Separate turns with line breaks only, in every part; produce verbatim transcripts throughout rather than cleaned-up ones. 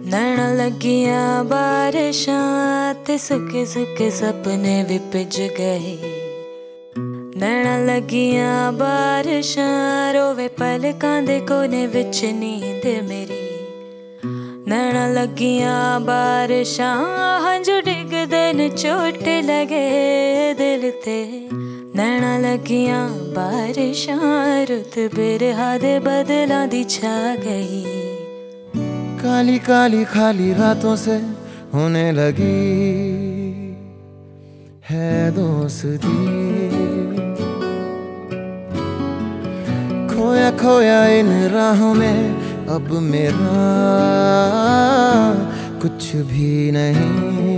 नैना लगियां बारिशां ते सुके सुके सपने भी भिज गए। नैना लगियां बारिशां रोवे पलकां दे कोने विच नींद मेरी। नैना लगियां बारिशां हंझू डिगदे न चोट लगे दिल ते। नैना लगियां बारिशां रुत बिरहा दे बदलां दी छा गई।
काली काली खाली रातों से होने लगी है दोस्ती। खोया खोया इन राहों में अब मेरा कुछ भी नहीं।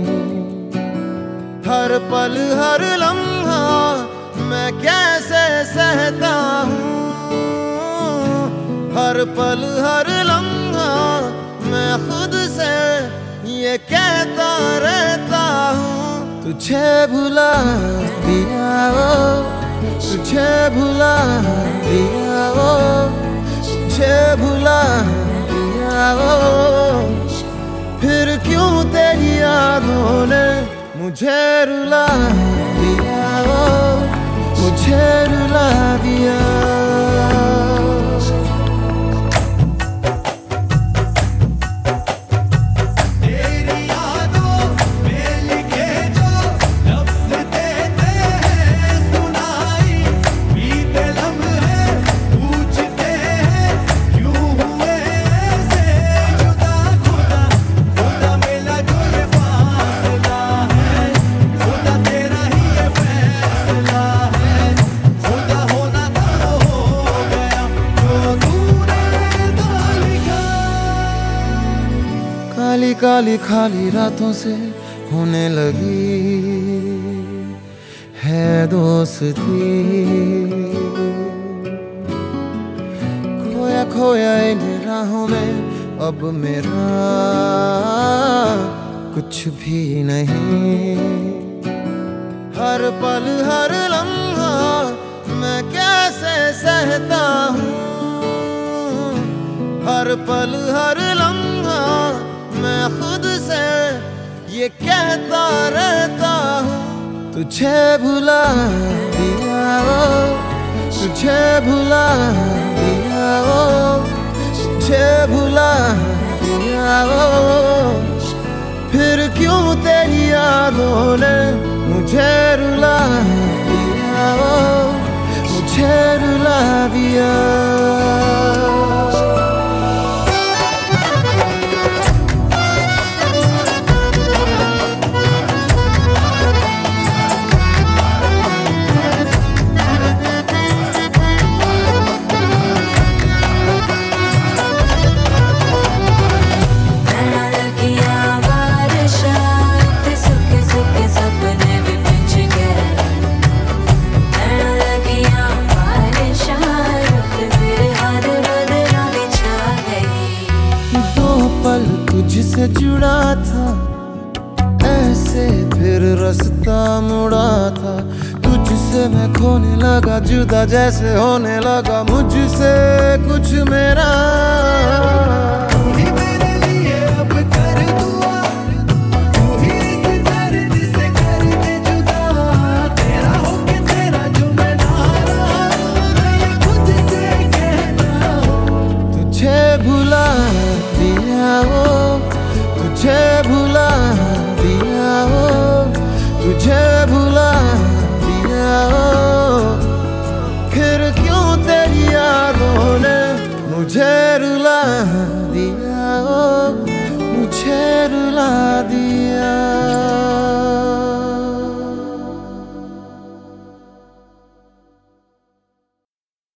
हर पल हर लम्हा मैं कैसे सहता हूँ। हर पल हर लम्हा मैं खुद से ये कहता रहता हूँ। तुझे भुला दिया वो, तुझे भुला दिया वो, तुझे भुला दिया वो। फिर क्यों तेरी यादों ने मुझे रुला दिया वो, मुझे रुला दिया। काली काली खाली रातों से होने लगी है दोस्ती। खोया खोया इन राहों में अब मेरा कुछ भी नहीं। हर पल हर लम्हा मैं कैसे सहता हूँ। हर पल हर लम्हा मैं खुद से ये कहता रहता हूँ। तुझे भुला दिया वो, तुझे भुला दिया वो, तुझे भुला दिया वो। फिर क्यों तेरी यादों ने मुझे रुला दिया वो, मुझे रुला दिया। तुझसे जुड़ा था ऐसे फिर रास्ता मुड़ा था। तुझसे मैं खोने लगा जुदा जैसे होने लगा मुझसे कुछ मेरा। तुझे भुला दिया वो, तुझे भुला दिया वो, तुझे